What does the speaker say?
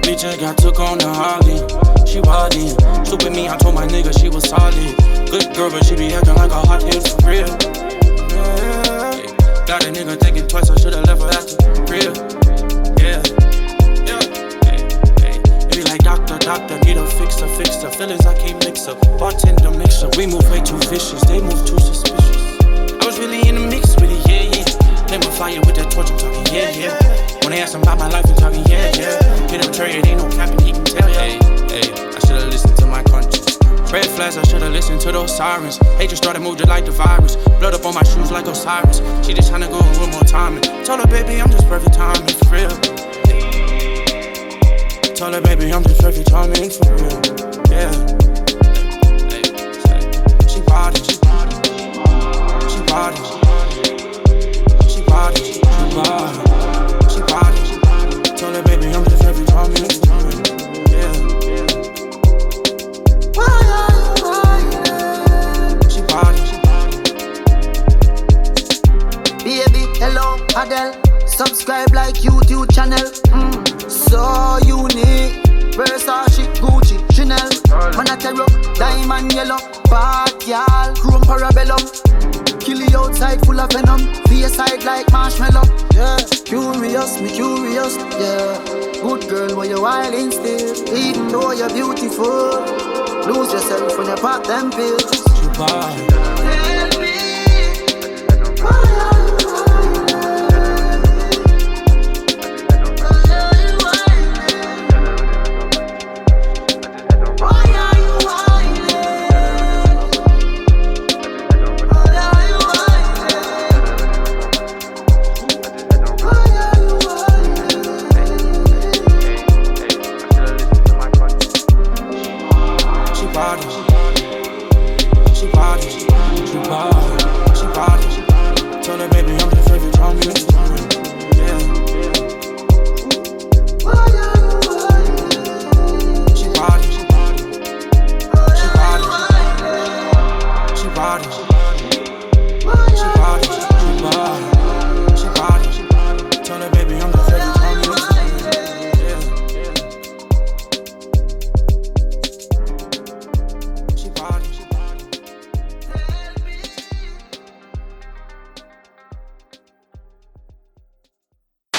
bitch just got took on the Harley. She wildin', stupid me, I told my nigga she was solid. Good girl, but she be acting like a hot hit for real. Yeah. Got a nigga thinking twice, I should've left her at the crib. Yeah. It be like doctor, need a fixer. Feelings I can't mix up. Bartender mixer, we move way too vicious, they move too suspicious. I was really in the mix with it, yeah. Play my fire with that torch, I'm talking, yeah. When they ask him about my life, I'm talking, yeah. Hit him trade, ain't no capping, he can tell, yeah. Hey, I should've listened to my conscience. Red flags, I should've listened to those sirens. Hate just started moving like the virus. Blood up on my shoes like Osiris. She just tryna go one more time. And told her, baby, I'm just perfect timing for real. Told her, baby, I'm just perfect timing for real. Yeah. She body. Told her, baby, I'm just perfect timing for real. Yeah. Baby, hello, Adele. Subscribe like YouTube channel. So unique. Versace, Gucci, Chanel. Man, I tear up, diamond yellow. Bad y'all, chrome parabellum. Kill you outside full of venom. Face side like marshmallow. Yeah, curious, me curious. Yeah, good girl, but you're wildin' still. Even though you're beautiful, lose yourself when you pop them pills. She bad.